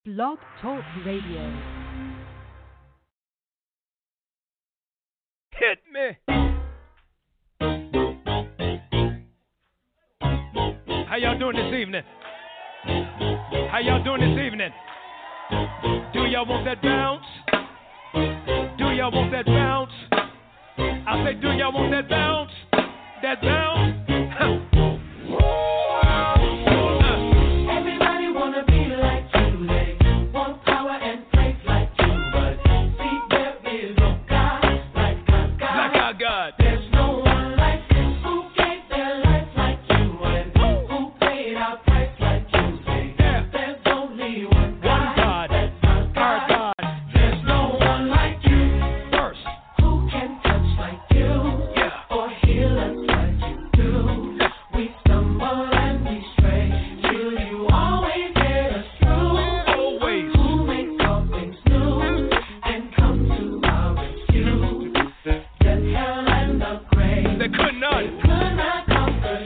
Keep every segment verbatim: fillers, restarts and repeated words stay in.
Blog Talk Radio. Hit me. How y'all doing this evening? How y'all doing this evening? Do y'all want that bounce? Do y'all want that bounce? I say, do y'all want that bounce? That bounce? Everybody wanna be like you, they want power and praise like you, but see there is no God like our God. Like our God. There's no one like you who gave their life like you and who paid our price like you. Say, Yeah. there's only one God. God. That's our Our God. God. There's no one like you First. who can touch like you Yeah. or heal us like you do. We stumble and we stray till you always get us through. Always. Who makes all things new and come to our rescue? Death, hell, and the grave They could not. could not conquer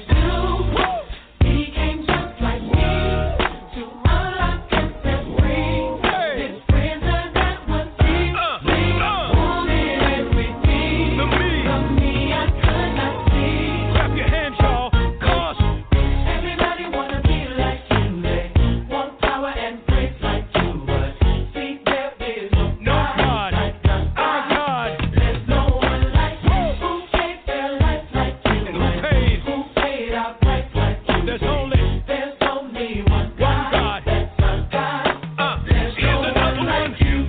you. He came just like me to unlock and set free. Hey. This prison that was deep, Uh, deep, uh. wanted every deed. The me. From me I could not see. Clap your hands, y'all. Cause Everybody wanna be like you, they want power and praise like you, but see there is no no God. like our Our God. God. There's no one like you who gave their life like you, And who paid? who paid our price like you. There's only There's only one one God. God. That's our God. Uh, There's here's no another one one. like you.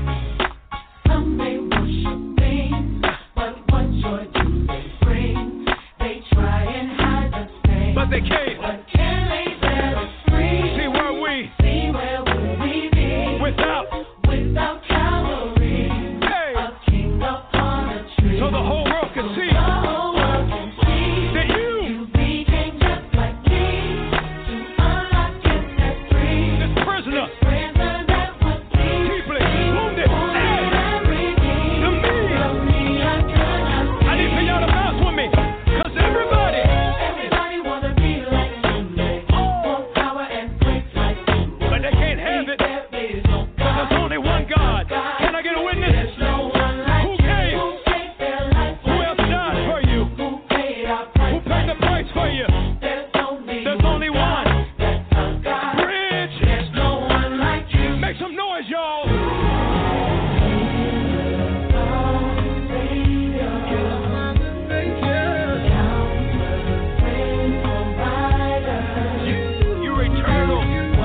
Some may worship things, but what joy do they bring? They try and hide the stain, But they can't. but can they set us free? See where we See where would we be without. without Calvary? Hey. A king upon a tree. So the whole world can see The whole world can see that you, you became just like me to unlock and set free. this prisoner, Prison that was deep, deeply wounded. Hey, and redeemed. the me. From me I could not see. I need for y'all to bounce with me. Cause everybody, Everybody wanna be like you, they want power and praise like you. but they can't have it. There is no Cause there's God. only one God. Can I get a witness? There's no one like Who you came? who gave their life Who like else you, died for you? who paid our Who price paid the like price for you? you. There's only There's only one. God. That's our God. Bridge. There's no one like you. Make some noise, y'all. You're eternal.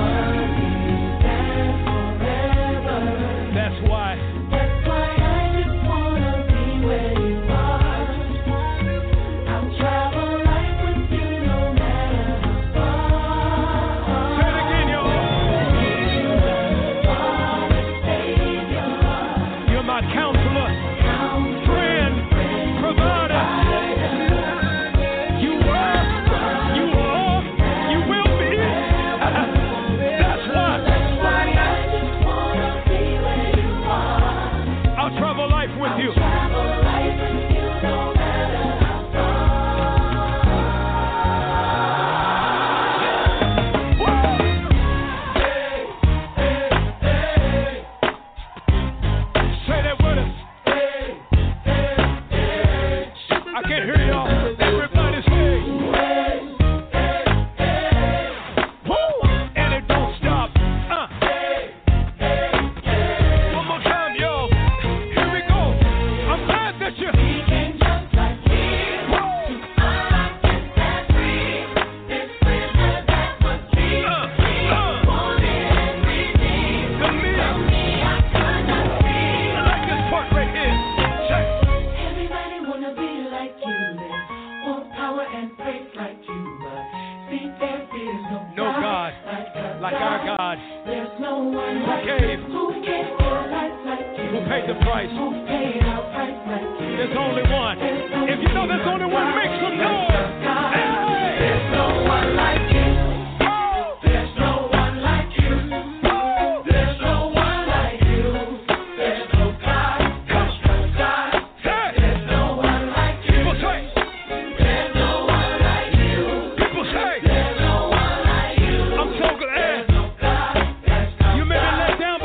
That's why. That's why I just wanna be where you are. I'll travel life with you no matter how far. Say it again, y'all. You're my counselor, friend, provider. You were, you are, you will be. That's why That's why I just wanna be where you are. I'll travel life with you. Travel life with you no matter how Say that with us. I can't hear y'all. Everybody say. Woo! And it don't stop. Uh. One more time, y'all. Here we go. I'm glad that you. We came just like me to unlock and set free. This prison that was deep, Uh, uh. wanted and redeemed. The me. From me I could not see. I like this part right here. Check. Everybody wanna be like you, they want power and praise like you, but see there is no, No God like our Like our God. There's no one Who like gave? you who gave their life like you, Who paid the price? who paid our price like you. There's only one. If you know there's only one, make some noise. Hey! There's no one like you. Oh! There's no one like you. Oh! There's no one like you. There's no God. There's no God. Hey! There's no one like you. People say. There's no one like you. People say. There's no one like you. I'm so glad. There's no God. There's no You may be God. let down,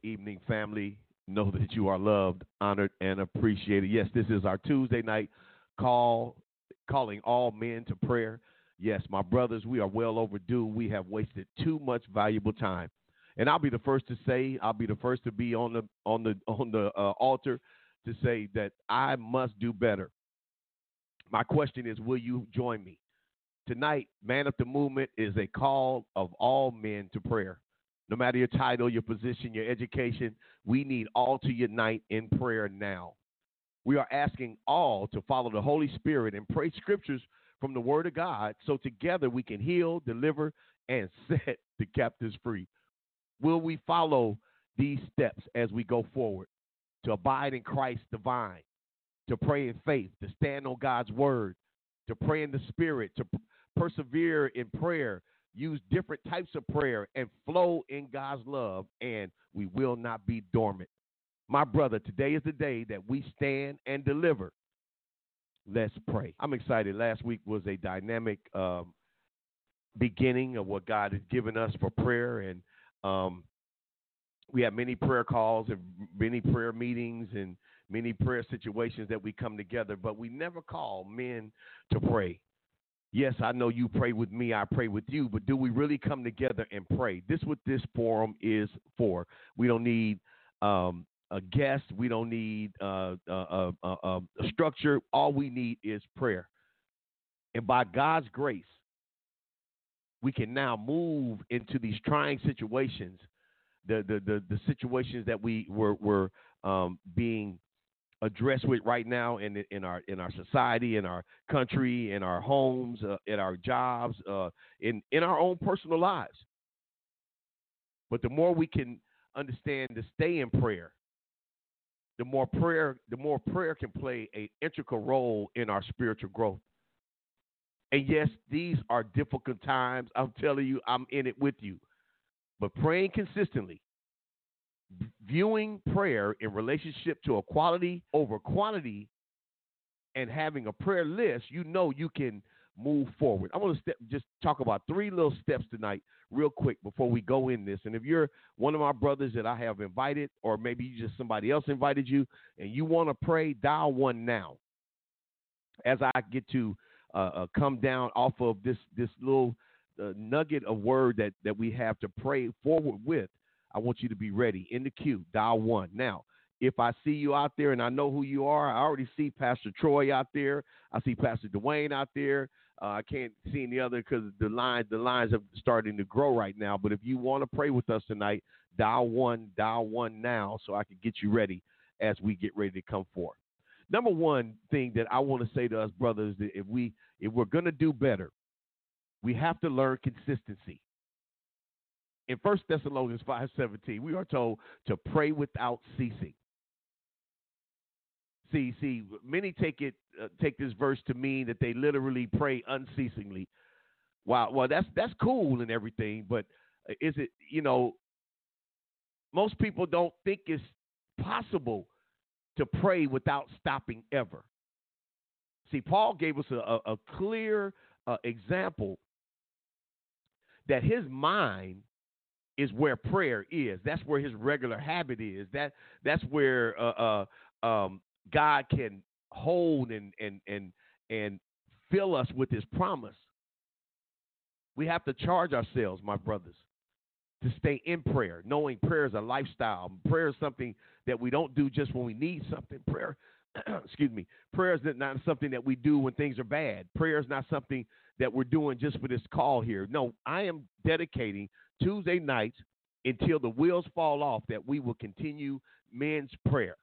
evening, family. Know that you are loved, honored, and appreciated. Yes, this is our Tuesday night call, calling all men to prayer. Yes, my brothers, we are well overdue. We have wasted too much valuable time. And I'll be the first to say, I'll be the first to be on the on the on the uh, altar to say that I must do better. My question is, will you join me? Tonight, Man Up the Movement is a call of all men to prayer. No matter your title, your position, your education, we need all to unite in prayer now. We are asking all to follow the Holy Spirit and pray scriptures from the Word of God so together we can heal, deliver, and set the captives free. Will we follow these steps as we go forward to abide in Christ's divine, to pray in faith, to stand on God's Word, to pray in the Spirit, to p- persevere in prayer, use different types of prayer, and flow in God's love, and we will not be dormant. My brother, today is the day that we stand and deliver. Let's pray. I'm excited. Last week was a dynamic um, beginning of what God has given us for prayer, and um, we have many prayer calls and many prayer meetings and many prayer situations that we come together, but we never call men to pray. Yes, I know you pray with me, I pray with you, but do we really come together and pray? This is what this forum is for. We don't need um, a guest. We don't need uh, a, a, a, a structure. All we need is prayer. And by God's grace, we can now move into these trying situations, the the the, the situations that we were, were um, being addressed with right now in in our in our society, in our country, in our homes, uh, in our jobs, uh, in in our own personal lives. But the more we can understand to stay in prayer, the more prayer the more prayer can play an integral role in our spiritual growth. And yes, these are difficult times. I'm telling you, I'm in it with you. But praying consistently, viewing prayer in relationship to equality over quantity, and having a prayer list, you know you can move forward. I'm going to step, just talk about three little steps tonight real quick before we go in this. And if you're one of my brothers that I have invited, or maybe you just somebody else invited you, and you want to pray, dial one now. As I get to uh, uh, come down off of this this little uh, nugget of word that, that we have to pray forward with, I want you to be ready. In the queue, dial one. Now, if I see you out there and I know who you are, I already see Pastor Troy out there. I see Pastor Dwayne out there. Uh, I can't see any other because the lines the lines are starting to grow right now. But if you want to pray with us tonight, dial one, dial one now so I can get you ready as we get ready to come forth. Number one thing that I want to say to us, brothers, that if we if we're going to do better, we have to learn consistency. In First Thessalonians five seventeen, we are told to pray without ceasing. See, see, many take it uh, take this verse to mean that they literally pray unceasingly. Wow, well, that's that's cool and everything, but is it, you know, most people don't think it's possible to pray without stopping ever. See, Paul gave us a, a, a clear uh, example that his mind is where prayer is. That's where his regular habit is. That that's where uh, uh, um, God can hold and and and and fill us with His promise. We have to charge ourselves, my brothers, to stay in prayer, knowing prayer is a lifestyle. Prayer is something that we don't do just when we need something. Prayer, excuse me, prayer is not something that we do when things are bad. Prayer is not something that we're doing just for this call here. No, I am dedicating Tuesday nights until the wheels fall off that we will continue men's prayer.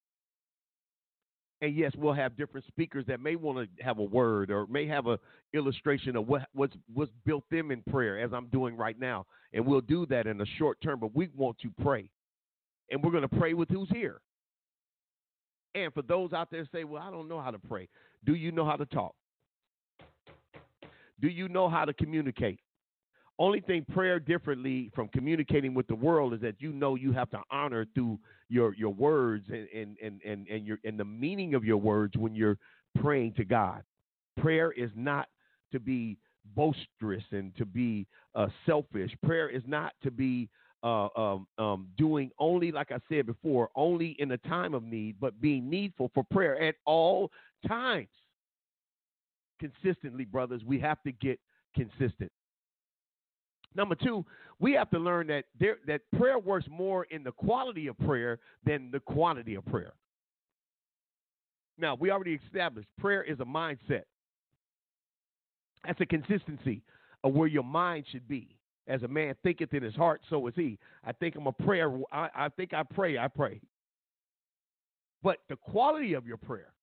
And yes, we'll have different speakers that may want to have a word or may have an illustration of what, what's, what's built them in prayer, as I'm doing right now. And we'll do that in a short term, but we want to pray. And we're going to pray with who's here. And for those out there say, well, I don't know how to pray. Do you know how to talk? Do you know how to communicate? Only thing prayer differently from communicating with the world is that you know you have to honor through your, your words and, and, and, and, and, your, and the meaning of your words when you're praying to God. Prayer is not to be boisterous and to be uh, selfish. Prayer is not to be uh, um, um, doing only, like I said before, only in a time of need, but being needful for prayer at all times. Consistently, brothers, we have to get consistent. Number two, we have to learn that there, that prayer works more in the quality of prayer than the quantity of prayer. Now, we already established prayer is a mindset. That's a consistency of where your mind should be. As a man thinketh in his heart, so is he. I think I'm a prayer. I, I think I pray, I pray. But the quality of your prayer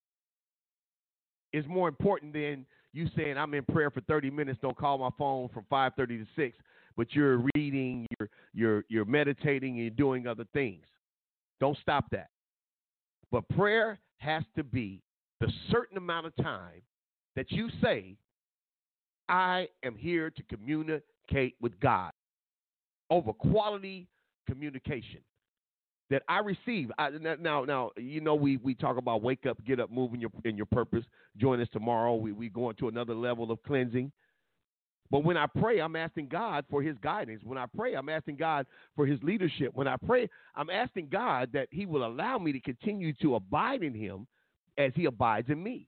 is more important than you saying, I'm in prayer for thirty minutes, don't call my phone from five thirty to six, but you're reading, you're, you're, you're meditating, and you're doing other things. Don't stop that. But prayer has to be the certain amount of time that you say, I am here to communicate with God, over quality communication that I receive. I, now, now, you know, we, we talk about wake up, get up, move in your, in your purpose. Join us tomorrow. We, we go into another level of cleansing. But when I pray, I'm asking God for his guidance. When I pray, I'm asking God for his leadership. When I pray, I'm asking God that he will allow me to continue to abide in him as he abides in me.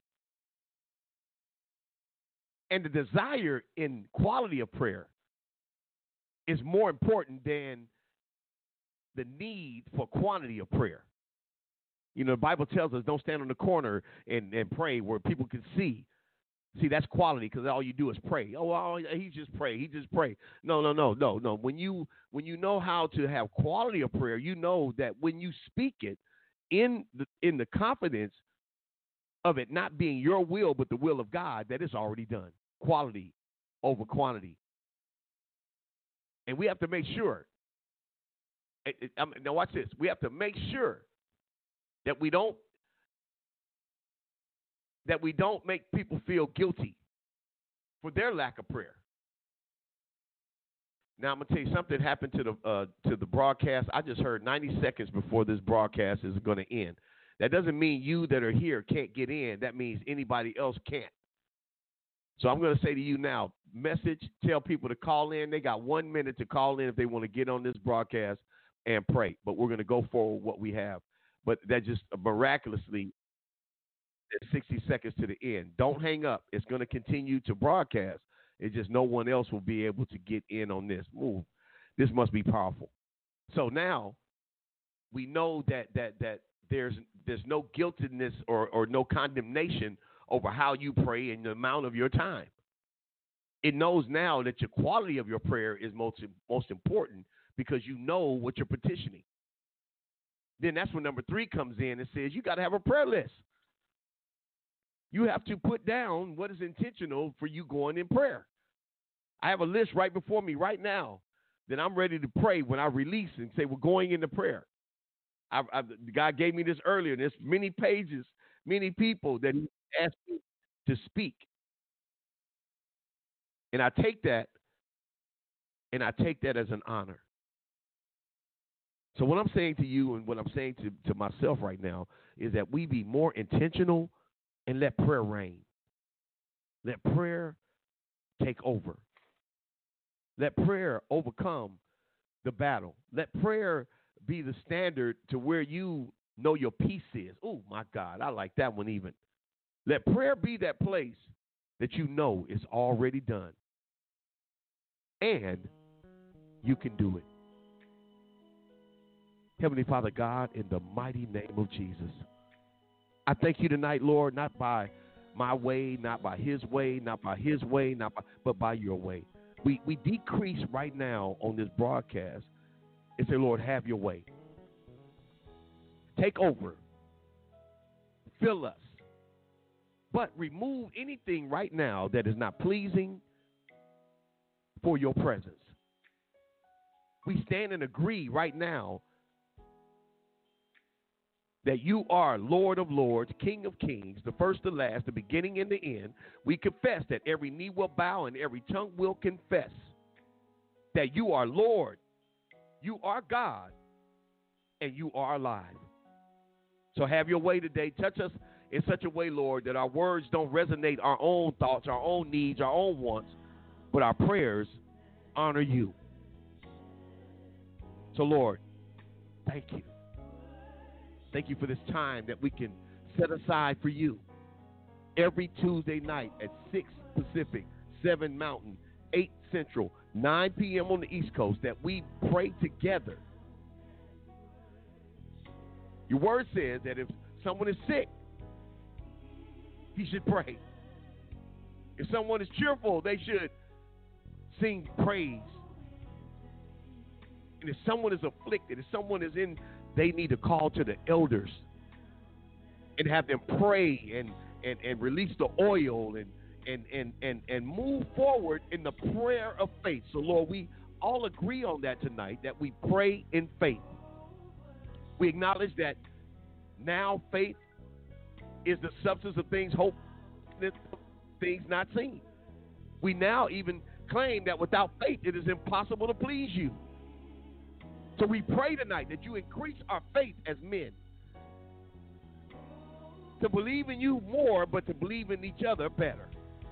And the desire in quality of prayer is more important than the need for quantity of prayer. You know, the Bible tells us don't stand on the corner and, and pray where people can see. See, that's quality because all you do is pray. Oh, well, he just pray. He just pray. No, no, no, no, no. When you when you know how to have quality of prayer, you know that when you speak it in the, in the confidence of it not being your will but the will of God, that it's already done. Quality over quantity. And we have to make sure. It, it, I mean, now watch this. We have to make sure that we don't that we don't make people feel guilty for their lack of prayer. Now I'm gonna tell you something happened to the uh, to the broadcast. I just heard ninety seconds before this broadcast is going to end. That doesn't mean you that are here can't get in. That means anybody else can't. So I'm going to say to you now, message, tell people to call in. They got one minute to call in if they want to get on this broadcast and pray. But we're going to go forward what we have. But that just miraculously, sixty seconds to the end. Don't hang up. It's going to continue to broadcast. It's just no one else will be able to get in on this. Move. This must be powerful. So now we know that that that there's there's no guiltiness or, or no condemnation over how you pray and the amount of your time. It knows now that your quality of your prayer is most most important because you know what you're petitioning. Then that's when number three comes in and says you got to have a prayer list. You have to put down what is intentional for you going in prayer. I have a list right before me right now that I'm ready to pray when I release and say we're going into prayer. I, I, God gave me this earlier. There's many pages, many people that he asked me to speak. And I take that, and I take that as an honor. So what I'm saying to you and what I'm saying to, to myself right now is that we be more intentional and let prayer reign. Let prayer take over. Let prayer overcome the battle. Let prayer be the standard to where you know your peace is. Oh, my God, I like that one even. Let prayer be that place that you know is already done. And you can do it. Heavenly Father God, in the mighty name of Jesus, I thank you tonight, Lord, not by my way, not by his way, not by his way, not by, but by your way. We, we decrease right now on this broadcast and say, Lord, have your way. Take over. Fill us. But remove anything right now that is not pleasing for your presence. We stand and agree right now that you are Lord of lords, King of kings, the first, the last, the beginning and the end. We confess that every knee will bow and every tongue will confess that you are Lord, you are God, and you are alive. So have your way today. Touch us in such a way, Lord, that our words don't resonate our own thoughts, our own needs, our own wants, but our prayers honor you. So, Lord, thank you. Thank you for this time that we can set aside for you every Tuesday night at six Pacific, seven Mountain, eight Central, nine p.m. on the East Coast, that we pray together. Your word says that if someone is sick, he should pray. If someone is cheerful, they should sing praise. And if someone is afflicted, if someone is in, they need to call to the elders and have them pray and, and, and release the oil and, and, and, and, and move forward in the prayer of faith. So, Lord, we all agree on that tonight, that we pray in faith. We acknowledge that now faith is the substance of things hoped, things not seen. We now even claim that without faith it is impossible to please you. So we pray tonight that you increase our faith as men, to believe in you more, but to believe in each other better.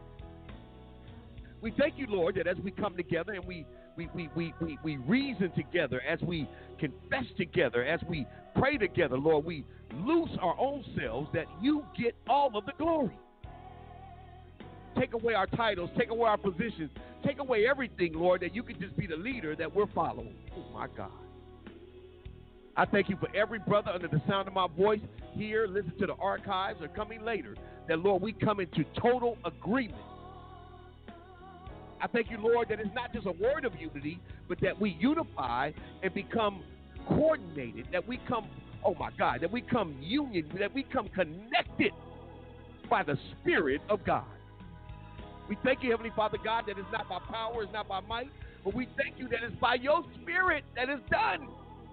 We thank you, Lord, that as we come together and we we, we, we, we, we reason together, as we confess together, as we pray together, Lord, we loose our own selves, that you get all of the glory. Take away our titles, take away our positions, take away everything, Lord, that you can just be the leader that we're following. Oh, my God. I thank you for every brother under the sound of my voice here, listen to the archives, or coming later, that, Lord, we come into total agreement. I thank you, Lord, that it's not just a word of unity, but that we unify and become coordinated, that we come, oh, my God, that we come union, that we come connected by the Spirit of God. We thank you, Heavenly Father God, that it's not by power, it's not by might, but we thank you that it's by your Spirit that it's done.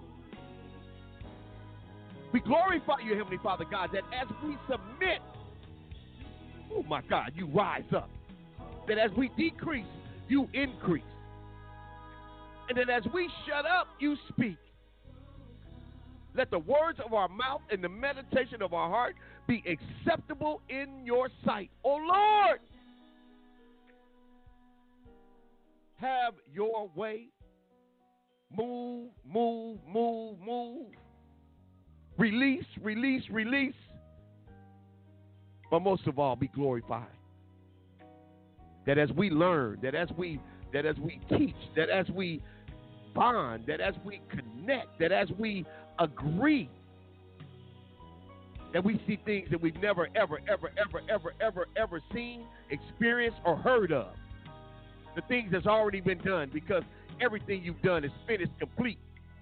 We glorify you, Heavenly Father God, that as we submit, oh my God, you rise up. That as we decrease, you increase. And that as we shut up, you speak. Let the words of our mouth and the meditation of our heart be acceptable in your sight. Oh Lord, have your way. Move, move, move, move. Release, release, release. But most of all, be glorified. That as we learn, that as we that as we teach, that as we bond, that as we connect, that as we agree, that we see things that we've never, ever, ever, ever, ever, ever, ever seen, experienced, or heard of. The things that's already been done, because everything you've done is finished, complete.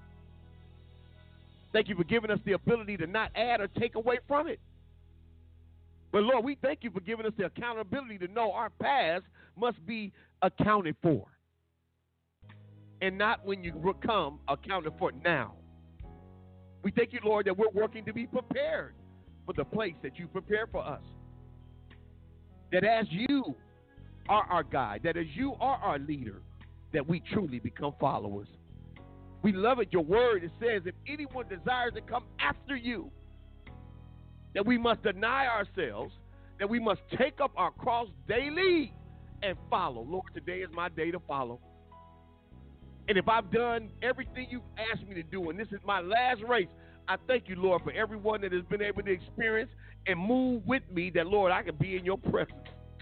Thank you for giving us the ability to not add or take away from it. But Lord, we thank you for giving us the accountability to know our past must be accounted for. And not when you become accounted for now. We thank you, Lord, that we're working to be prepared for the place that you prepare for us. That as you are our guide, that as you are our leader, that we truly become followers. We love it. Your word, it says, if anyone desires to come after you, that we must deny ourselves, that we must take up our cross daily and follow. Lord, today is my day to follow. And if I've done everything you've asked me to do, and this is my last race, I thank you, Lord, for everyone that has been able to experience and move with me, that, Lord, I can be in your presence.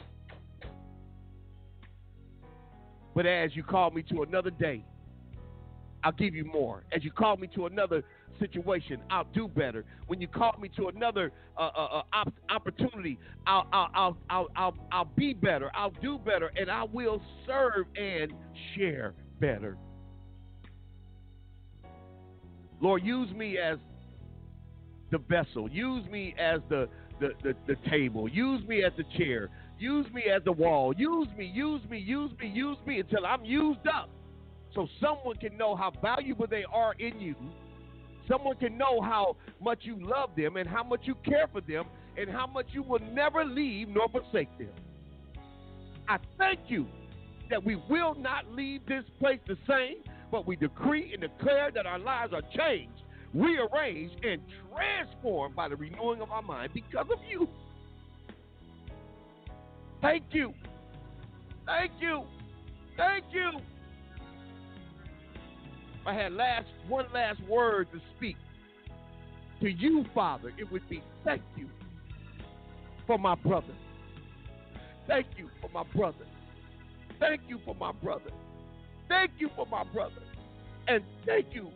But as you call me to another day, I'll give you more. As you call me to another situation, I'll do better. When you call me to another uh, uh, uh, op- opportunity, I'll, I'll, I'll, I'll, I'll, I'll be better. I'll do better, and I will serve and share better. Lord, use me as the vessel. Use me as the, the, the, the table. Use me as the chair. Use me as the wall. Use me, use me, use me, use me until I'm used up. So someone can know how valuable they are in you. Someone can know how much you love them and how much you care for them and how much you will never leave nor forsake them. I thank you that we will not leave this place the same, but we decree and declare that our lives are changed, rearranged, and transformed by the renewing of our mind because of you. Thank you. Thank you. Thank you. if I had last one last word to speak to you, Father, it would be thank you for my brother. Thank you for my brother. Thank you for my brother. Thank you for my brother. And thank you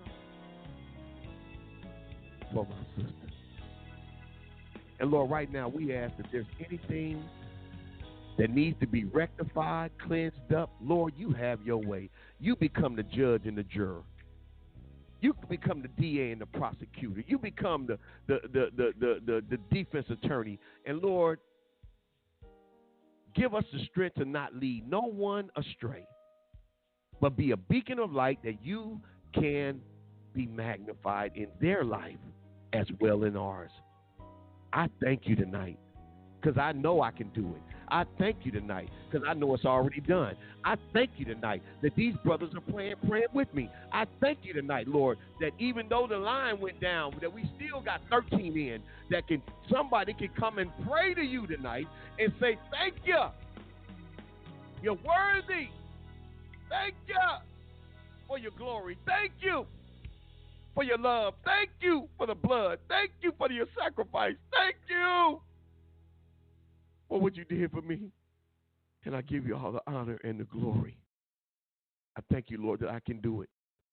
for my sister. And Lord, right now we ask if there's anything that needs to be rectified, cleansed up, Lord, you have your way. You become the judge and the juror. You become the D A and the prosecutor. You become the the the the the, the, the defense attorney. And Lord, give us the strength to not lead no one astray, but be a beacon of light that you can be magnified in their life as well in ours. I thank you tonight because I know I can do it. I thank you tonight because I know it's already done. I thank you tonight that these brothers are praying, praying with me. I thank you tonight, Lord, that even though the line went down, that we still got thirteen in, that can somebody can come and pray to you tonight and say, thank you. You're worthy. Thank you for your glory. Thank you for your love. Thank you for the blood. Thank you for your sacrifice. Thank you for what you did for me. And I give you all the honor and the glory. I thank you, Lord, that I can do it.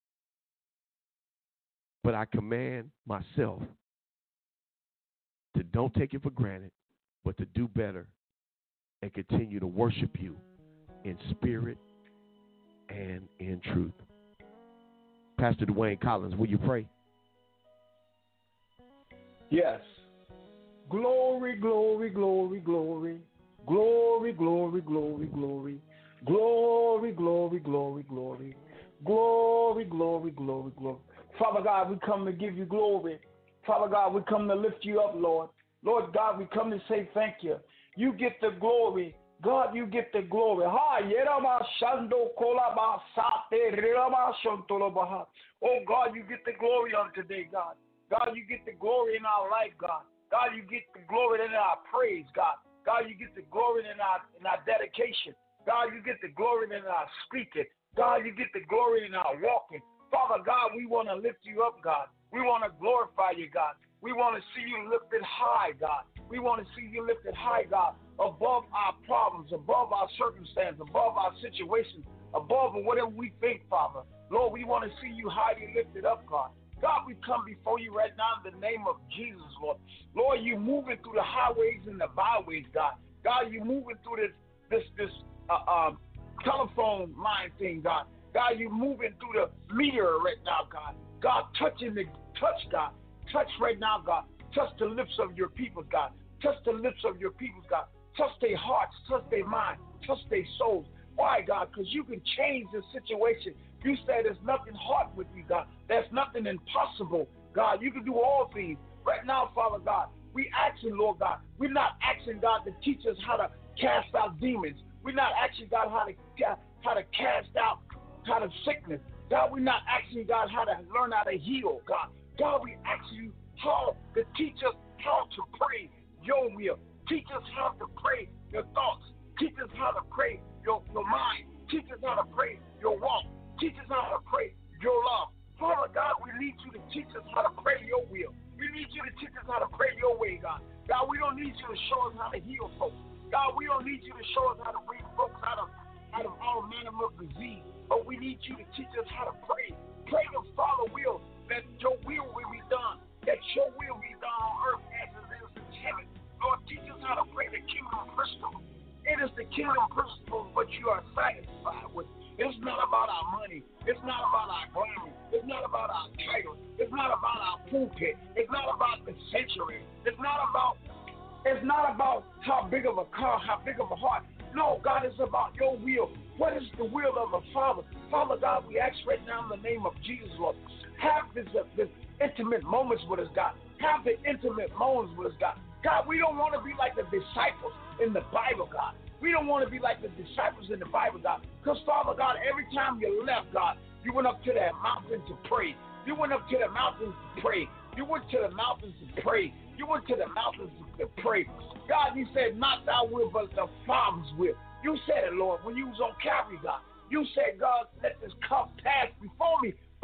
But I command myself to don't take it for granted, but to do better and continue to worship you in spirit and in truth. Pastor Dwayne Collins, will you pray? Yes. Glory, glory, glory, glory. Glory, glory, glory, glory. Glory, glory, glory, glory. Glory, glory, glory, glory. Father God, we come to give you glory. Father God, we come to lift you up, Lord. Lord God, we come to say thank you. You get the glory. God, you get the glory. Ha, yerama shando kolaba sate rama shontolobaha. Oh God, you get the glory on today, God. God, you get the glory in our life, God. God, you get the glory in our praise, God. God, you get the glory in our in our dedication. God, you get the glory in our speaking. God, you get the glory in our walking. Father God, we want to lift you up, God. We want to glorify you, God. We want to see you lifted high, God. We want to see you lifted high, God, above our problems, above our circumstances, above our situations, above whatever we think, Father. Lord, we want to see you highly lifted up, God. God, we come before you right now in the name of Jesus, Lord. Lord, you're moving through the highways and the byways, God. God, you're moving through this this this uh, um, telephone line thing, God. God, you're moving through the meteor right now, God. God, touching the touch, God. Touch right now, God. Touch the lips of your people, God. Touch the lips of your people, God. Touch their hearts, touch their mind, touch their souls. Why, God? Because you can change the situation. You said there's nothing hard with you, God. There's nothing impossible, God. You can do all things. Right now, Father God, we asking, Lord God. We're not asking, God, to teach us how to cast out demons. We're not asking, God, how to how to cast out kind of sickness. God, we're not asking, God, how to learn how to heal, God. God, we ask you how to teach us how to pray your will. Teach us how to pray your thoughts. Teach us how to pray your, your mind. Teach us how to pray your walk. Teach us how to pray your love. Father God, we need you to teach us how to pray your will. We need you to teach us how to pray your way, God. God, we don't need you to show us how to heal folks. God, we don't need you to show us how to bring folks out of out of all manner of disease. But we need you to teach us how to pray. Pray the Father will, that your will will be done. That your will be done on earth as it is in heaven. Lord, teach us how to pray the kingdom principles. It is the kingdom principles what you are satisfied with. It's not about our money. It's not about our glamour. It's not about our title. It's not about our pulpit. It's not about the sanctuary. It's not about it's not about how big of a car, how big of a heart. No, God, it's about your will. What is the will of the Father? Father God, we ask right now in the name of Jesus, Lord, have this, uh, this intimate moments with us, God. Have the intimate moments with us, God. God, we don't want to be like the disciples in the Bible, God. We don't want to be like the disciples in the Bible, God. Because, Father God, every time you left, God, you went up to that mountain to pray. You went up to the mountains to pray. You went to the mountains to pray. You went to the mountains to pray. God, you said, not thy will, but the Father's will. You said it, Lord, when you was on Calvary, God. You said, God, let this cup pass before me,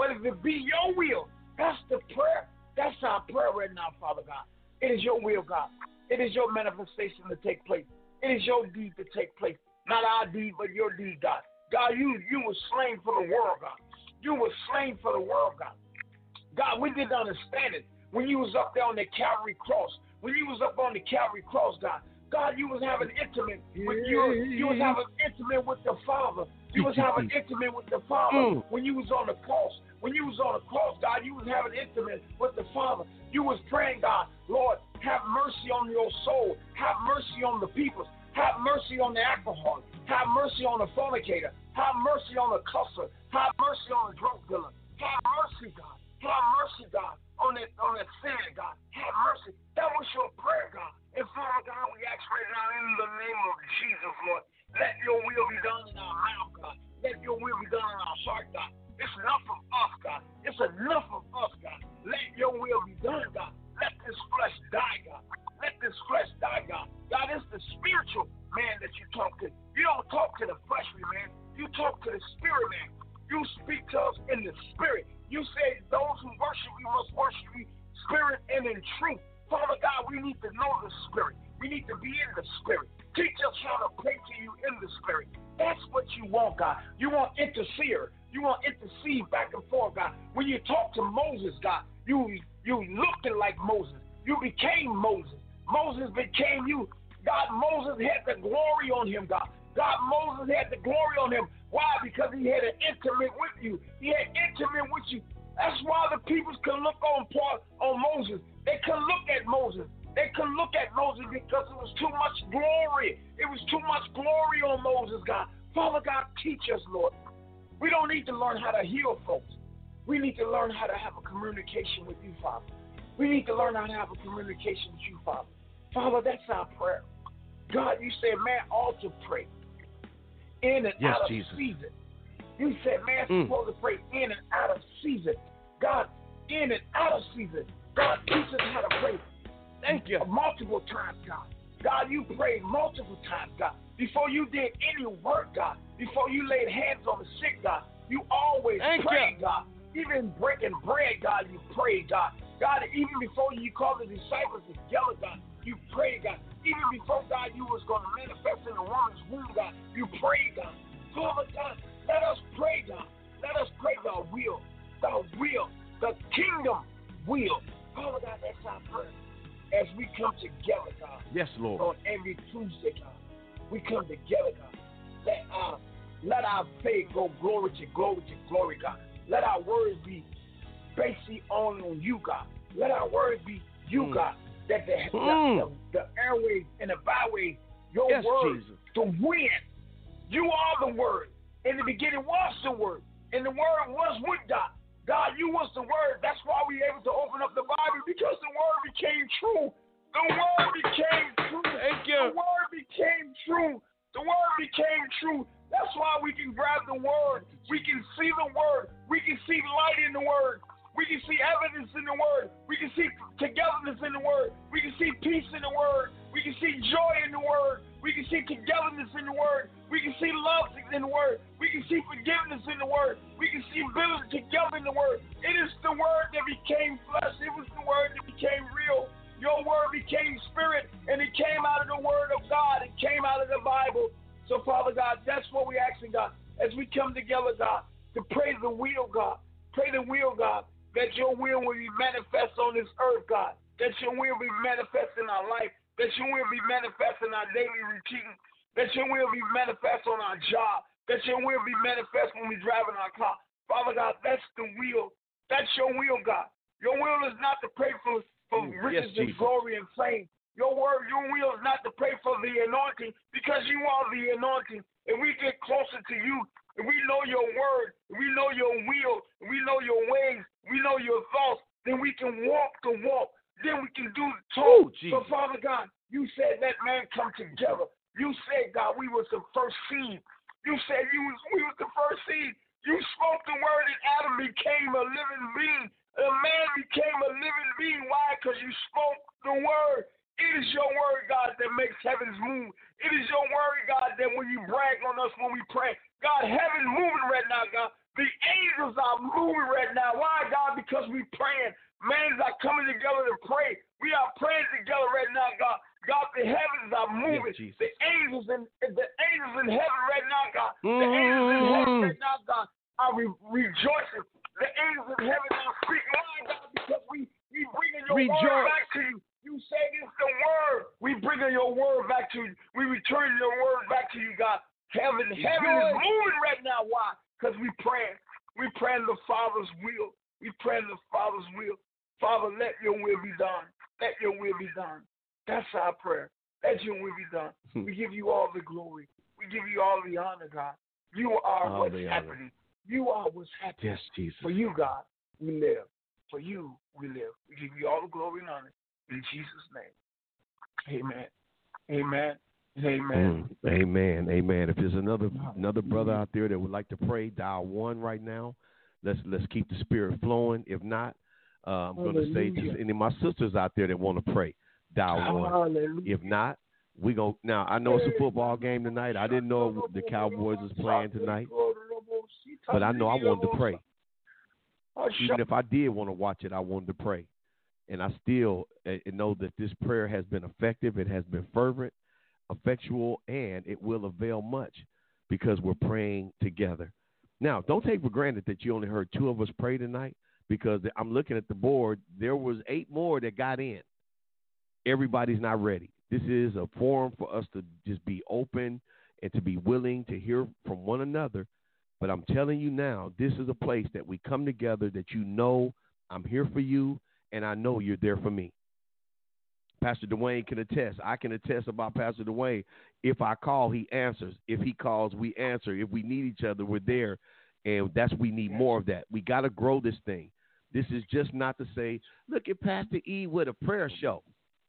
But if it be your will, that's the prayer. That's our prayer right now, Father God. It is your will, God. It is your manifestation to take place. It is your deed to take place. Not our deed, but your deed, God. God, you, you were slain for the world, God. You were slain for the world, God. God, we didn't understand it when you was up there on the Calvary cross. When you was up on the Calvary cross, God. God, you was having intimate with you. You was having intimate with the Father. You was having intimate with the Father when you was on the cross. When you was on the cross, God, you was having intimate with the Father. You was praying, God, Lord, have mercy on your soul. Have mercy on the people. Have mercy on the alcoholic. Have mercy on the fornicator. Have mercy on the cusser. Have mercy on the drug dealer. Have mercy, God. Have mercy, God, on that on that sinner, God. Have mercy. That was your prayer, God. And Father God, we ask right now in the name of Jesus, Lord, let your will be done in our mouth, God. Let your will be done in our heart, God. It's enough of us, God. It's enough of us, God. Let your will be done, God. Let this flesh die, God. Let this flesh die, God. God, it's the spiritual man that you talk to. You don't talk to the fleshly man. You talk to the spirit man. You speak to us in the spirit. You say those who worship you must worship you spirit and in truth. Father God, we need to know the spirit. We need to be in the spirit. Teach us how to pray to you in the spirit. That's what you want, God. You want intercede. You want intercede back and forth, God. When you talk to Moses, God, you you looking like Moses. You became Moses. Moses became you. God, Moses had the glory on him, God. God, Moses had the glory on him. Why? Because he had an intimate with you. He had intimate with you. That's why the people could look on Paul, on Moses. They could look at Moses. They could look at Moses because it was too much glory. It was too much glory on Moses, God. Father God, teach us, Lord. We don't need to learn how to heal folks. We need to learn how to have a communication with you, Father. We need to learn how to have a communication with you, Father. Father, that's our prayer. God, you said man ought to pray in and yes, out of Jesus. season. You said man's mm. supposed to pray in and out of season. God, in and out of season. God, teach us how to pray. Thank you. Multiple times, God. God, you prayed multiple times, God. Before you did any work, God. Before you laid hands on the sick, God. You always Thank prayed, you. God. Even breaking bread, God, you prayed, God. God, even before you called the disciples together, God, you prayed, God. Even before, God, you was going to manifest in the woman's womb, God, you prayed, God. Father, God, let us pray, God. Let us pray the will, the will, the kingdom will. Father, God, that's our prayer. As we come together, God. Yes, Lord. On every Tuesday, God. We come together, God. Let our, let our faith go glory to glory to glory, God. Let our words be basically only on you, God. Let our words be you, mm. God. That the, mm. the, the, the airways and the byways, your yes, word Jesus. to win. You are the word. In the beginning was the word. And the word was with God. God, you was the word. That's why we were able to open up the Bible, because the word became true. The word became true. Thank you. The word became true. The word became true. That's why we can grab the word. We can see the word. We can see light in the word. We can see evidence in the word. We can see togetherness in the word. We can see peace in the word. We can see joy in the word. We can see togetherness in the word. We can see love in the word. We can see forgiveness in the word. We can see building together in the word. It is the word that became flesh. It was the word that became real. Your word became spirit, and it came out of the word of God. It came out of the Bible. So, Father God, that's what we're asking, God, as we come together, God, to pray the will, God. Pray the will, God, that your will will be manifest on this earth, God. That your will be manifest in our life. That your will be manifest in our daily routine. That your will be manifest on our job. That your will be manifest when we drive in our car. Father God, that's the will. That's your will, God. Your will is not to pray for, for Ooh, riches yes, and glory and fame. Your word, your will is not to pray for the anointing, because you are the anointing. And we get closer to you, and we know your word, and we know your will, and we know your ways, we know your thoughts, then we can walk the walk. Then we can do the talk. Ooh, so, Father God, you said let man come together. You said, God, we was the first seed. You said you was, we was the first seed. You spoke the word, and Adam became a living being. A man became a living being. Why? Because you spoke the word. It is your word, God, that makes heavens move. It is your word, God, that when you brag on us when we pray, God, heaven moving right now, God. The angels are moving right now. Why, God? Because we praying. Men are coming together to pray. We are praying together right now, God. God, the heavens are moving. Yes, the angels in the angels in heaven right now, God. The angels in heaven right now, God, are re- rejoicing. The angels in heaven are speaking. Why, God? Because we we bringing your Rejoice. word back to you. You say it's the word. We bringing your word back to you. We return your word back to you, God. Heaven, heaven is moving right now. Why? Because we praying. We praying the Father's will. We praying the Father's will. Father, let your will be done. Let your will be done. That's our prayer. Let your will be done. Hmm. We give you all the glory. We give you all the honor, God. You are All what's the honor. happening. You are what's happening. Yes, Jesus. For you, God, we live. For you, we live. We give you all the glory and honor. In Jesus' name. Amen. Amen. And amen. Mm, amen. Amen. If there's another another brother out there that would like to pray, dial one right now. Let's let's keep the spirit flowing. If not, uh, I'm going to say to Hallelujah. any of my sisters out there that want to pray, dial one. Hallelujah. If not, we go now. I know it's a football game tonight. I didn't know the Cowboys was playing tonight, but I know I wanted to pray. Even if I did want to watch it, I wanted to pray. And I still uh, know that this prayer has been effective. It has been fervent, effectual, and it will avail much because we're praying together. Now, don't take for granted that you only heard two of us pray tonight, because I'm looking at the board. There was eight more that got in. Everybody's not ready. This is a forum for us to just be open and to be willing to hear from one another. But I'm telling you now, this is a place that we come together, that you know I'm here for you, and I know you're there for me. Pastor Dwayne can attest. I can attest about Pastor Dwayne. If I call, he answers. If he calls, we answer. If we need each other, we're there. And that's we need more of that. We got to grow this thing. This is just not to say, look at Pastor E with a prayer show.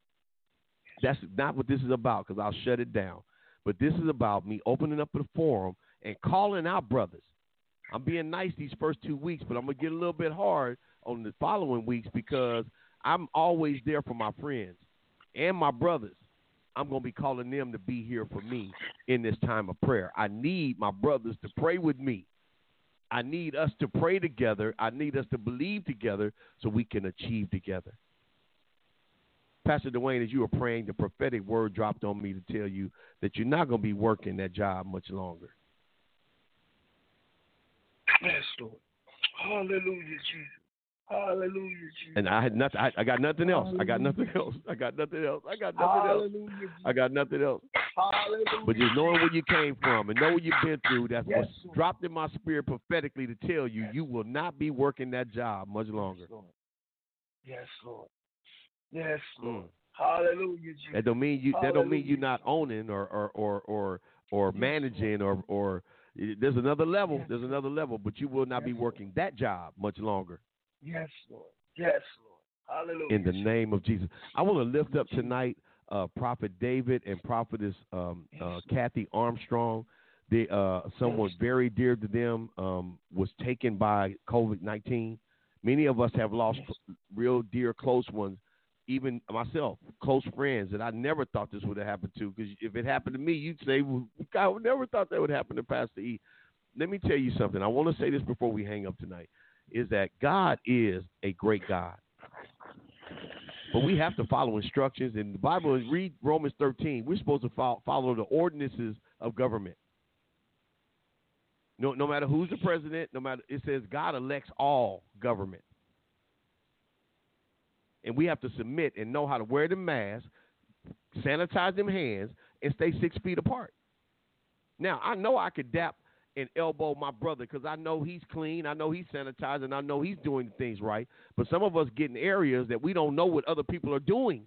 That's not what this is about, because I'll shut it down. But this is about me opening up the forum and calling out brothers. I'm being nice these first two weeks, but I'm going to get a little bit hard on the following weeks, because I'm always there for my friends and my brothers. I'm going to be calling them to be here for me in this time of prayer. I need my brothers to pray with me. I need us to pray together. I need us to believe together so we can achieve together. Pastor Dwayne, as you were praying, the prophetic word dropped on me to tell you that you're not going to be working that job much longer. Yes, Lord. Hallelujah, Jesus. Hallelujah, Jesus. And I had nothing. I, I got nothing else. I got nothing else. I got nothing else. I got nothing else. Hallelujah, Jesus. I got nothing else. Hallelujah. But just knowing where you came from and know what you've been through, that's Yes, what's Lord. dropped in my spirit prophetically to tell you, Yes. you will not be working that job much longer. Yes, Lord. Yes, Lord. Yes, Lord. Mm. Hallelujah, Jesus. That don't mean you. That don't mean Hallelujah. you're not owning or or or or, or managing or or. There's another level. Yes. There's another level, but you will not Yes, be working that job much longer. Yes, Lord. Yes, Lord. Hallelujah. In the name of Jesus, I want to lift up Jesus. tonight uh, Prophet David and Prophetess um, Yes, uh, Lord. Kathy Armstrong. They, uh, someone Yes. very dear to them um, was taken by COVID nineteen. Many of us have lost Yes. real dear close ones, even myself, close friends that I never thought this would have happened to. Because if it happened to me, you'd say, well, God, I never thought that would happen to Pastor E. Let me tell you something. I want to say this before we hang up tonight, is that God is a great God. But we have to follow instructions. In the Bible, read Romans thirteen. We're supposed to follow, follow the ordinances of government. No, no matter who's the president, no matter, it says God elects all government. And we have to submit and know how to wear the mask, sanitize them hands, and stay six feet apart. Now, I know I could dap and elbow my brother because I know he's clean, I know he's sanitized, and I know he's doing things right. But some of us get in areas that we don't know what other people are doing.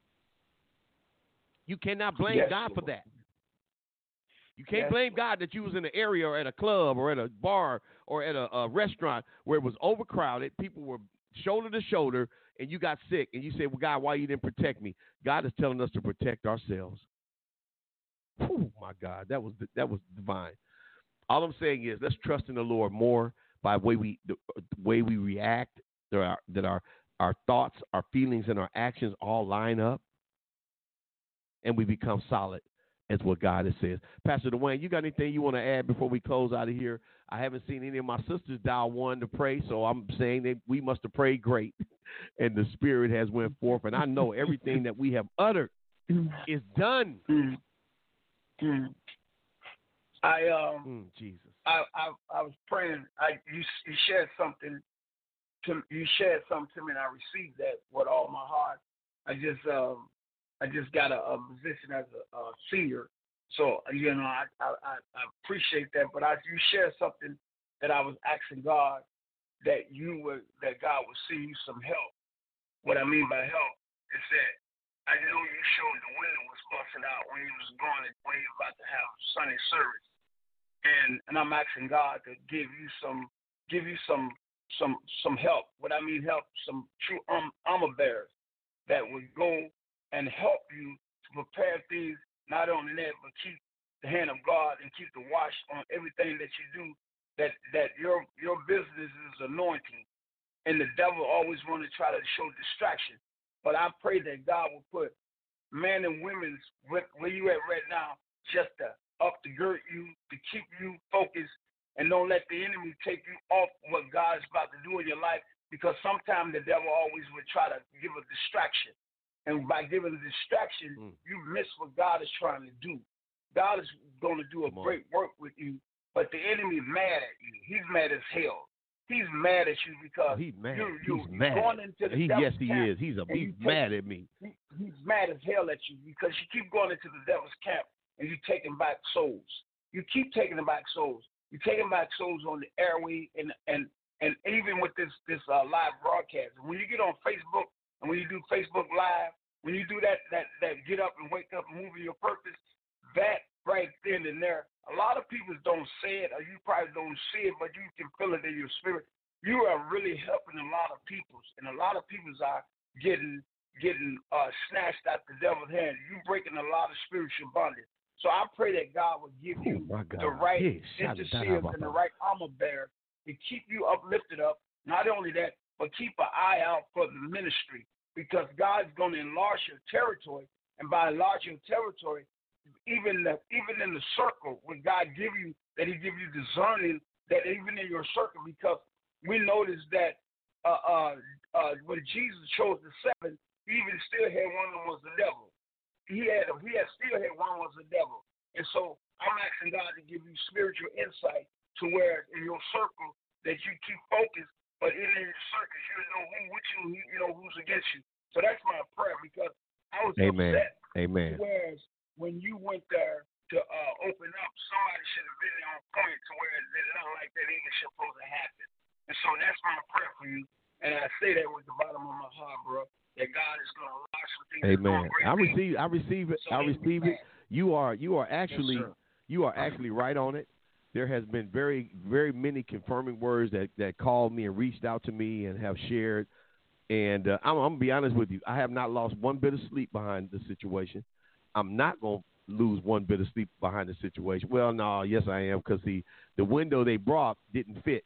You cannot blame Yes, God for Lord. that. You can't Yes, blame Lord. God that you was in an area or at a club or at a bar or at a, a restaurant where it was overcrowded, people were shoulder to shoulder, and you got sick, and you say, well, God, why you didn't protect me? God is telling us to protect ourselves. Oh, my God, that was that was divine. All I'm saying is let's trust in the Lord more by the way we, the, the way we react, that our, that our, our thoughts, our feelings, and our actions all line up, and we become solid. That's what God has says. Pastor Dwayne, you got anything you want to add before we close out of here? I haven't seen any of my sisters dial one to pray, so I'm saying that we must have prayed great, and the Spirit has went forth. And I know everything that we have uttered is done. Mm. Mm. I um, mm, Jesus. I, I I was praying. I you, you shared something to you shared something to me, and I received that with all my heart. I just um, I just got a, a position as a, a senior, so you know I, I I appreciate that. But I you shared something that I was asking God that you would that God would see you some help. What I mean by help is that I know you showed the window was busted out when you was going when you was about to have Sunday service. And and I'm asking God to give you some give you some some some help. What I mean help, some true um, armor bearers that would go and help you to prepare things, not only that, but keep the hand of God and keep the watch on everything that you do, that that your your business is anointing. And the devil always want to try to show distraction. But I pray that God will put men and women where you at right now just to up to gird you, to keep you focused, and don't let the enemy take you off what God is about to do in your life, because sometimes the devil always would try to give a distraction. And by giving a distraction, mm. you miss what God is trying to do. God is going to do a Come great on. work with you, but the enemy is mad at you. He's mad as hell. He's mad at you because oh, he's mad. you, you, he's you're mad. going into the he, devil's yes, he camp, is. He's a, he's take, mad at me. He, he's mad as hell at you because you keep going into the devil's camp and you're taking back souls. You keep taking back souls. You're taking back souls on the airway and and and even with this this uh, live broadcast. When you get on Facebook and when you do Facebook Live, when you do that that that get up and wake up and move in your purpose, that right then and there, a lot of people don't say it, or you probably don't see it, but you can feel it in your spirit. You are really helping a lot of people, and a lot of people are getting getting uh, snatched out the devil's hand. You breaking a lot of spiritual bondage. So I pray that God will give you oh, the right yes, interceders and the right armor bearer to keep you uplifted up. Not only that, but keep an eye out for the ministry, because God's going to enlarge your territory, and by enlarging your territory, even the, even in the circle, when God give you, that He give you discerning, that even in your circle, because we noticed that uh, uh, uh, when Jesus chose the seven, He even still had one of them was the devil. He had he had still had one was the devil. And so I'm asking God to give you spiritual insight to where in your circle that you keep focused, but in your circles you know who with you, you know who's against you. So that's my prayer, because I was Amen. upset. Amen. Whereas when you went there to uh, open up, somebody should have been there on point to where it's not like that even supposed to happen. And so that's my prayer for you. And I say that with the bottom of my heart, bro. That God is going to allow some things. Amen. I receive. I receive it. So I receive it. You are. You are actually. Yes, you are actually right on it. There has been very, very many confirming words that, that called me and reached out to me and have shared. And uh, I'm, I'm gonna be honest with you. I have not lost one bit of sleep behind the situation. I'm not gonna lose one bit of sleep behind the situation. Well, no, yes I am, because the the window they brought didn't fit.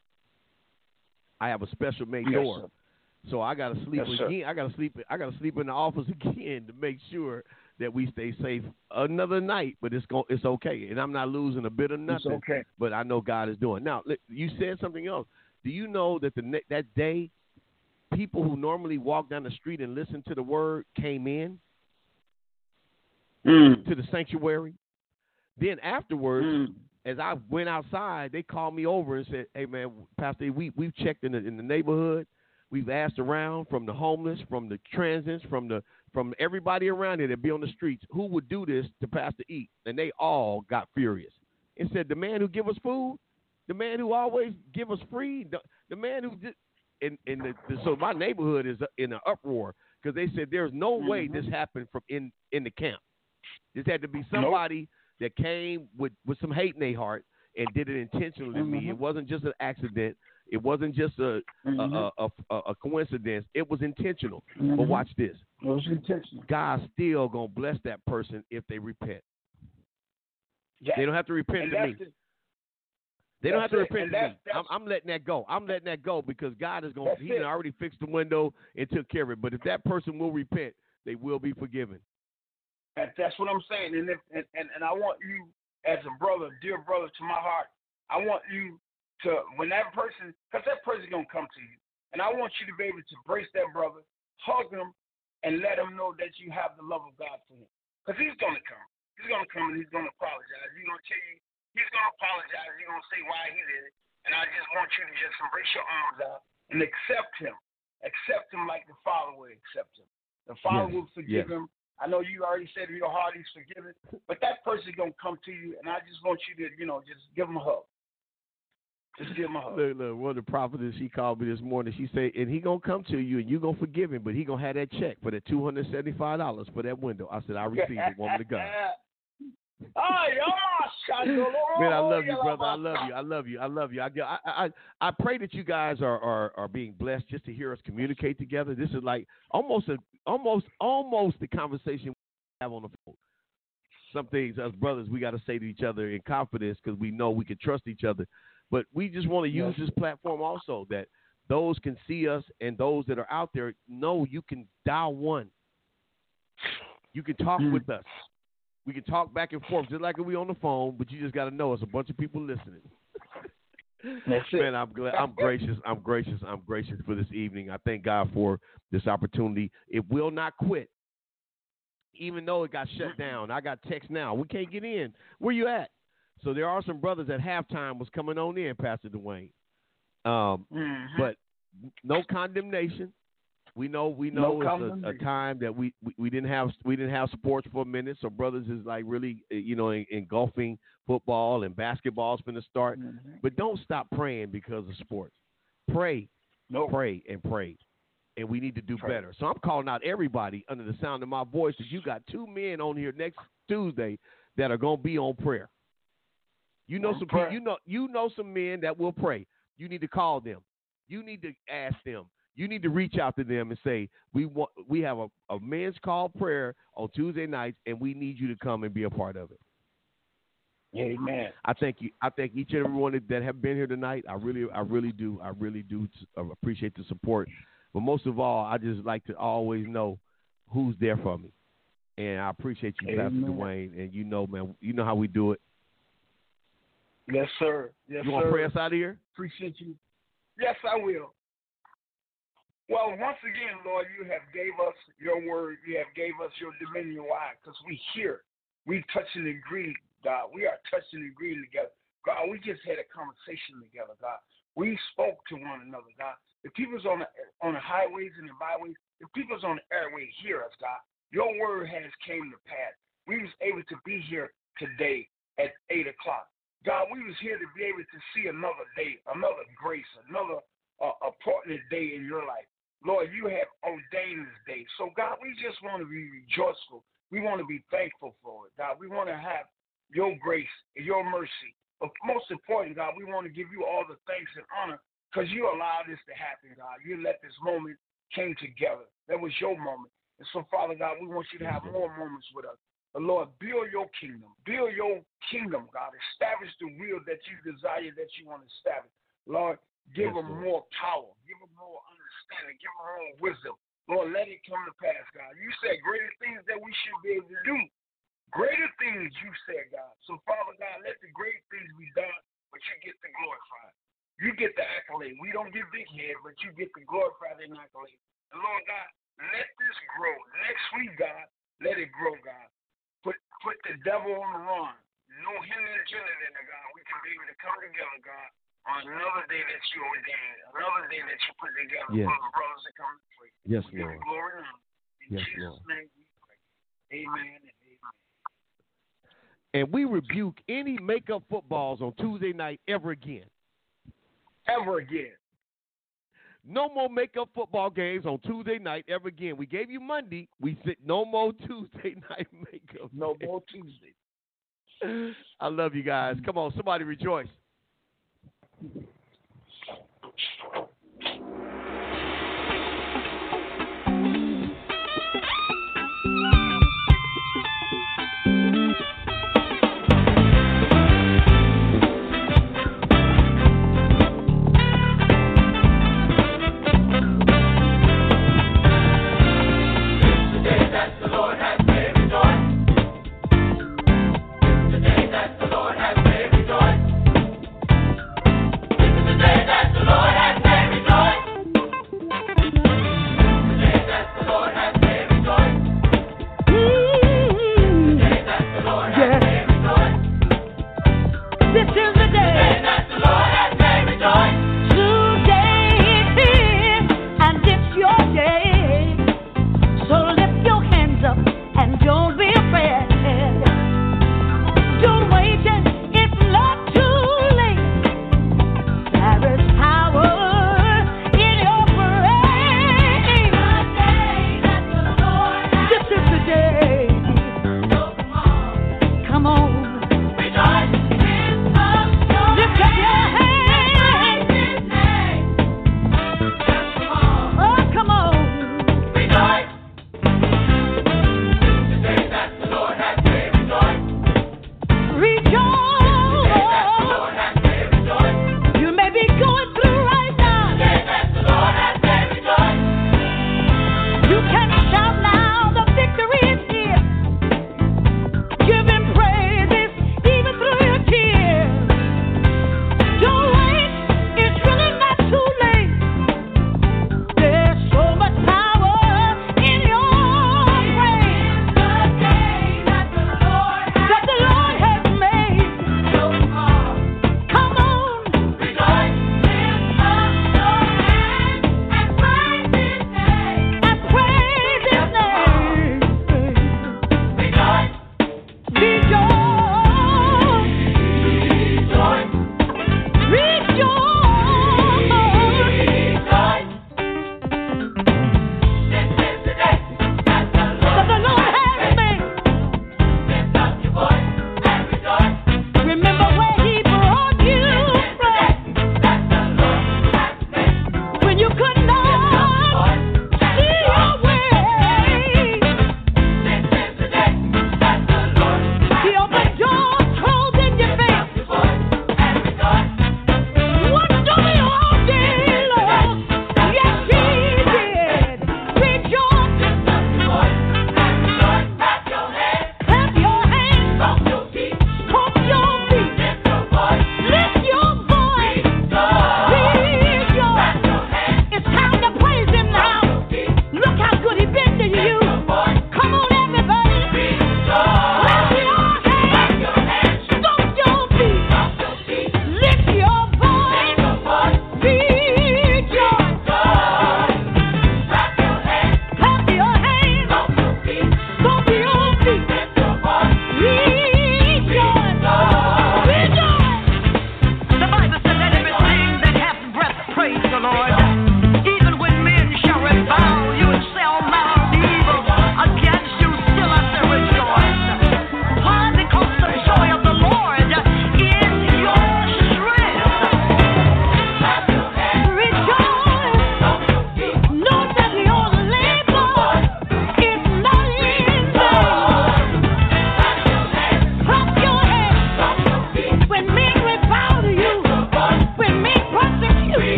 I have a special made yes, door. Sir. So I gotta sleep Yes, again. I gotta sleep. I gotta sleep in the office again to make sure that we stay safe another night. But it's go, It's okay, and I'm not losing a bit of nothing. It's okay. But I know God is doing. Now, you said something else. Do you know that the that day, people who normally walk down the street and listen to the word came in mm. to the sanctuary? Then afterwards, Mm. as I went outside, they called me over and said, "Hey man, Pastor, we we've checked in the in the neighborhood. We've asked around from the homeless, from the transits, from the from everybody around here that be on the streets, who would do this to Pastor E?" And they all got furious and said, "The man who give us food, the man who always give us free, the, the man who did." And, and the, the, so my neighborhood is in an uproar because they said there's no mm-hmm. way this happened from in, in the camp. This had to be somebody nope. that came with, with some hate in their heart and did it intentionally mm-hmm. to me. It wasn't just an accident. It wasn't just a mm-hmm. a, a, a, a coincidence. It was intentional. Mm-hmm. But watch this. It was intentional. God's still going to bless that person if they repent. Yeah. They don't have to repent and to me. The, they don't have to it. repent and to that's, me. that's, I'm, I'm letting that go. I'm letting that go because God is going to, he it. already fixed the window and took care of it. But if that person will repent, they will be forgiven. And that's what I'm saying. And, if, and, and and I want you, as a brother, dear brother to my heart, I want you to, when that person, because that person's going to come to you, and I want you to be able to embrace that brother, hug him, and let him know that you have the love of God for him. Because he's going to come. He's going to come and he's going to apologize. He's going to tell you, he's going to apologize. He's going to say why he did it. And I just want you to just embrace your arms out and accept him. Accept him like the Father will accept him. The Father Yes, will forgive yes. him. I know you already said in your heart he's forgiven, but that person's going to come to you, and I just want you to, you know, just give him a hug. Just give him a hug. Look, look, one of the prophetess, she called me this morning. She said, and he going to come to you, and you going to forgive him, but he going to have that check for that two hundred seventy-five dollars for that window. I said, I received it, woman of God. Man, I love you, brother. I love you. I love you. I love you. I, I, I, I pray that you guys are, are, are being blessed just to hear us communicate together. This is like almost a, almost, almost the conversation we have on the phone. Some things, us brothers, we got to say to each other in confidence because we know we can trust each other. But we just want to use this platform also that those can see us and those that are out there know you can dial one. You can talk mm. with us. We can talk back and forth just like we on the phone, but you just got to know it's a bunch of people listening. That's it. Man, I'm glad. I'm gracious. I'm gracious. I'm gracious for this evening. I thank God for this opportunity. It will not quit, even though it got shut down. I got text now. We can't get in. Where you at? So there are some brothers at halftime was coming on in, Pastor Dwayne. Um, mm-hmm. But no condemnation. We know we know no it's a, a time that we, we, we didn't have we didn't have sports for a minute. So brothers is like really you know engulfing football and basketball's going to start. Mm-hmm. But don't stop praying because of sports. Pray, nope. pray, and pray. And we need to do pray. better. So I'm calling out everybody under the sound of my voice that you got two men on here next Tuesday that are going to be on prayer. You know some people, you know you know some men that will pray. You need to call them. You need to ask them. You need to reach out to them and say, we want we have a, a men's call prayer on Tuesday nights, and we need you to come and be a part of it. Amen. I thank you. I thank each and every one that have been here tonight. I really, I really do. I really do appreciate the support. But most of all, I just like to always know who's there for me, and I appreciate you, Amen. Pastor Dwayne. And you know, man, you know how we do it. Yes, sir. Yes, you want sir. to pray us out of here? Appreciate you. Yes, I will. Well, once again, Lord, you have gave us your word. You have gave us your dominion. Why? Because we hear. We touch and agree, God. We are touching and agreeing together. God, we just had a conversation together, God. We spoke to one another, God. The people's on the, on the highways and the byways, the people's on the airways hear us, God. Your word has came to pass. We was able to be here today at eight o'clock. God, we was here to be able to see another day, another grace, another uh, important day in your life. Lord, you have ordained this day. So, God, we just want to be rejoiceful. We want to be thankful for it, God. We want to have your grace and your mercy. But most important, God, we want to give you all the thanks and honor because you allowed this to happen, God. You let this moment came together. That was your moment. And so, Father God, we want you to have more moments with us. But, Lord, build your kingdom. Build your kingdom, God. Establish the will that you desire that you want to establish. Lord, give yes, them Lord. more power. Give them more understanding. Give them more wisdom. Lord, let it come to pass, God. You said greater things that we should be able to do. Greater things you said, God. So, Father God, let the great things be done, but you get the glorified. You get the accolade. We don't get big head, but you get the glorified and accolade. And Lord God, let this grow. Next week, God, let it grow, God. Put put the devil on the run. No hindering agenda in there, God. We can be able to come together, God, on another day that you ordained, another day that you put together yes. for the brothers that come to pray. Yes, we Lord. Give you glory and honor. In yes, Jesus' Lord. name we pray. Amen and amen. And we rebuke any makeup footballs on Tuesday night ever again. Ever again. No more makeup football games on Tuesday night ever again. We gave you Monday. We said no more Tuesday night makeup. No games. more Tuesday. I love you guys. Come on, somebody rejoice.